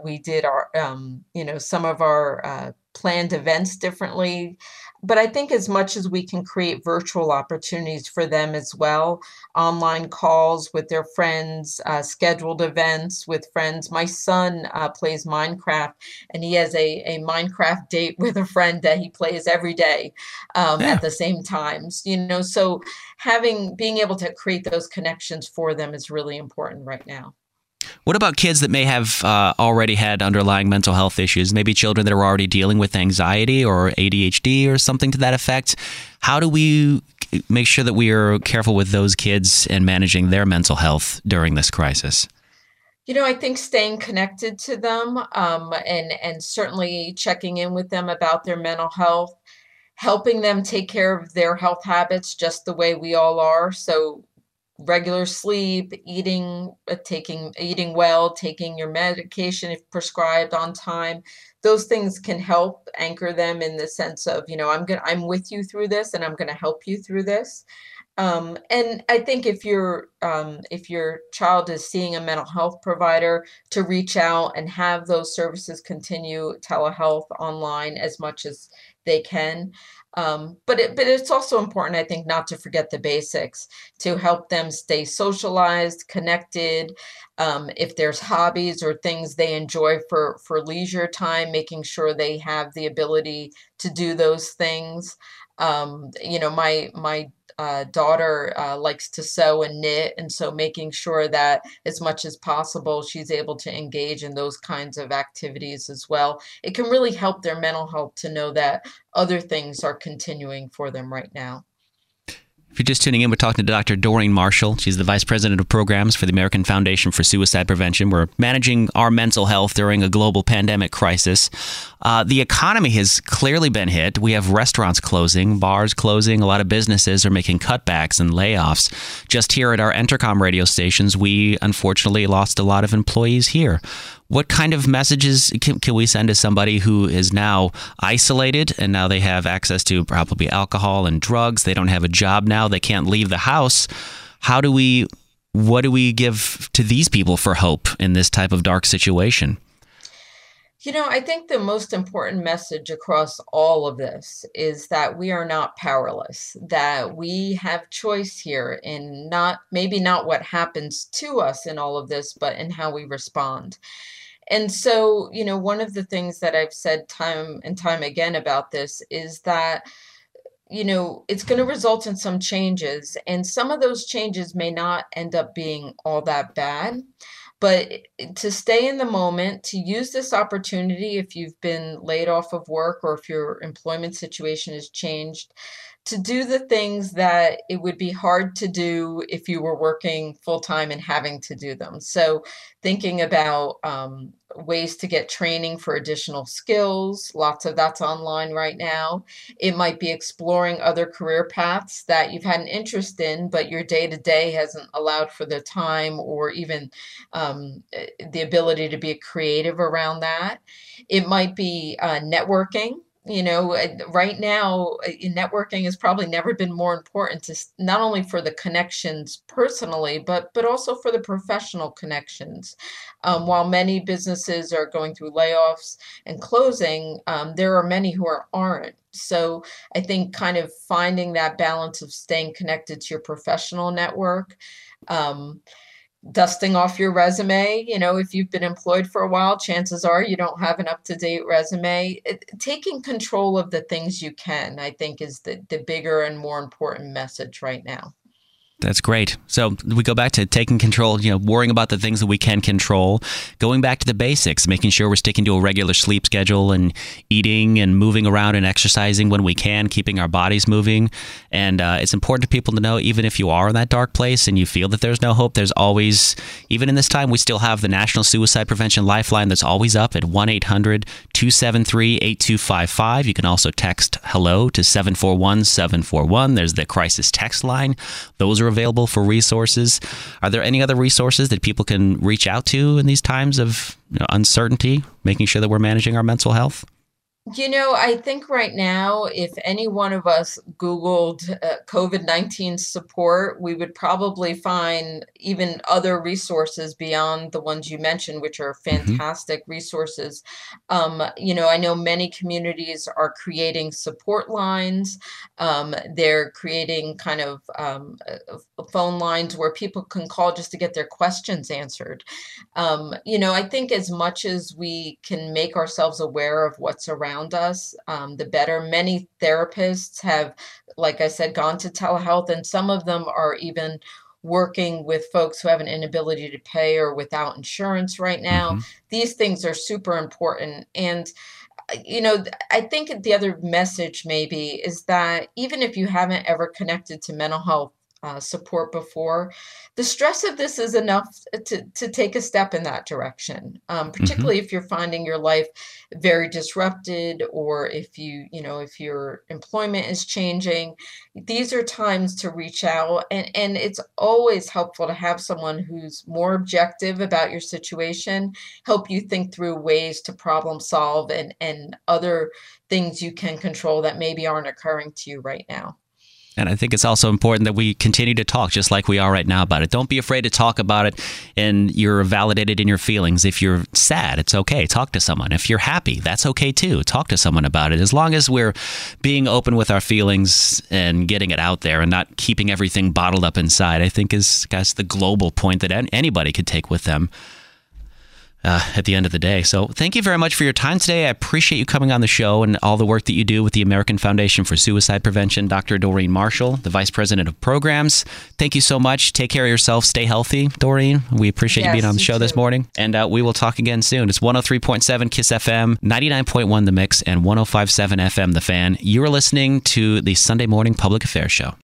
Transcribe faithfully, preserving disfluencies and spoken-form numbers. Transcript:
we did our, um, you know, some of our uh, planned events differently. But I think as much as we can create virtual opportunities for them as well, online calls with their friends, uh, scheduled events with friends. My son uh, plays Minecraft, and he has a, a Minecraft date with a friend that he plays every day um, Yeah. at the same times, you know, so having being able to create those connections for them is really important right now. What about kids that may have uh, already had underlying mental health issues? Maybe children that are already dealing with anxiety or A D H D or something to that effect. How do we make sure that we are careful with those kids and managing their mental health during this crisis? You know, I think staying connected to them, um, and and certainly checking in with them about their mental health, helping them take care of their health habits just the way we all are. So regular sleep, eating, uh, taking eating well, taking your medication if prescribed on time. Those things can help anchor them in the sense of, you know, I'm gonna I'm with you through this and I'm gonna help you through this. Um, and I think if your um, if your child is seeing a mental health provider, to reach out and have those services continue telehealth online as much as they can. Um, but it, but it's also important, I think, not to forget the basics to help them stay socialized, connected. Um, if there's hobbies or things they enjoy for for leisure time, making sure they have the ability to do those things. Um, you know, my my uh, daughter uh, likes to sew and knit, and so making sure that as much as possible she's able to engage in those kinds of activities as well. It can really help their mental health to know that other things are continuing for them right now. If you're just tuning in, we're talking to Doctor Doreen Marshall. She's the Vice President of Programs for the American Foundation for Suicide Prevention. We're managing our mental health during a global pandemic crisis. Uh, the economy has clearly been hit. We have restaurants closing, bars closing. A lot of businesses are making cutbacks and layoffs. Just here at our Entercom radio stations, we unfortunately lost a lot of employees here. What kind of messages can, can we send to somebody who is now isolated and now they have access to probably alcohol and drugs? They don't have a job now. They can't leave the house. How do we, what do we give to these people for hope in this type of dark situation? You know, I think the most important message across all of this is that we are not powerless, that we have choice here in not, maybe not what happens to us in all of this, but in how we respond. And so, you know, one of the things that I've said time and time again about this is that, you know, it's going to result in some changes, and some of those changes may not end up being all that bad. But to stay in the moment, to use this opportunity if you've been laid off of work or if your employment situation has changed, to do the things that it would be hard to do if you were working full time and having to do them. So, thinking about um, ways to get training for additional skills, lots of that's online right now. It might be exploring other career paths that you've had an interest in, but your day to day hasn't allowed for the time or even um, eh, the ability to be creative around that. It might be uh, networking. You know, uh, right now, uh, networking has probably never been more important to s- not only for the connections personally, but but also for the professional connections. Um, while many businesses are going through layoffs and closing, um, there are many who are aren't. So I think kind of finding that balance of staying connected to your professional network. Um, Dusting off your resume. You know, if you've been employed for a while, chances are you don't have an up-to-date resume. It, taking control of the things you can, I think, is the, the bigger and more important message right now. That's great. So we go back to taking control, you know, worrying about the things that we can control, going back to the basics, making sure we're sticking to a regular sleep schedule and eating and moving around and exercising when we can, keeping our bodies moving. And uh, it's important to people to know, even if you are in that dark place and you feel that there's no hope, there's always, even in this time, we still have the National Suicide Prevention Lifeline that's always up at one eight hundred two seven three eight two five five. You can also text hello to seven four one seven four one. There's the crisis text line. Those are available for resources. Are there any other resources that people can reach out to in these times of, you know, uncertainty, making sure that we're managing our mental health? You know, I think right now, if any one of us Googled uh, COVID nineteen support, we would probably find even other resources beyond the ones you mentioned, which are Hmm. fantastic resources. Um, you know, I know many communities are creating support lines. Um, they're creating kind of um, uh, uh, phone lines where people can call just to get their questions answered. Um, you know, I think as much as we can make ourselves aware of what's around us, um, the better. Many therapists have, like I said, gone to telehealth, and some of them are even working with folks who have an inability to pay or without insurance right now. Hmm. These things are super important. And, uh, you know, th- I think the other message maybe is that even if you haven't ever connected to mental health uh, support before, the stress of this is enough to, to take a step in that direction, um, Hmm. particularly if you're finding your life very disrupted, or if you, you know, if your employment is changing. These are times to reach out, and, and it's always helpful to have someone who's more objective about your situation, help you think through ways to problem solve and, and other things you can control that maybe aren't occurring to you right now. And I think it's also important that we continue to talk just like we are right now about it. Don't be afraid to talk about it, and you're validated in your feelings. If you're sad, it's okay. Talk to someone. If you're happy, that's okay too. Talk to someone about it. As long as we're being open with our feelings and getting it out there and not keeping everything bottled up inside, I think is, guys, the global point that anybody could take with them Uh, at the end of the day. So thank you very much for your time today. I appreciate you coming on the show and all the work that you do with the American Foundation for Suicide Prevention. Doctor Doreen Marshall, the Vice President of Programs. Thank you so much. Take care of yourself. Stay healthy, Doreen. We appreciate you being Yes, on the you show this too. morning. And uh, we will talk again soon. It's one oh three point seven KISS F M, ninety-nine point one The Mix, and one oh five point seven F M The Fan. You're listening to the Sunday Morning Public Affairs Show.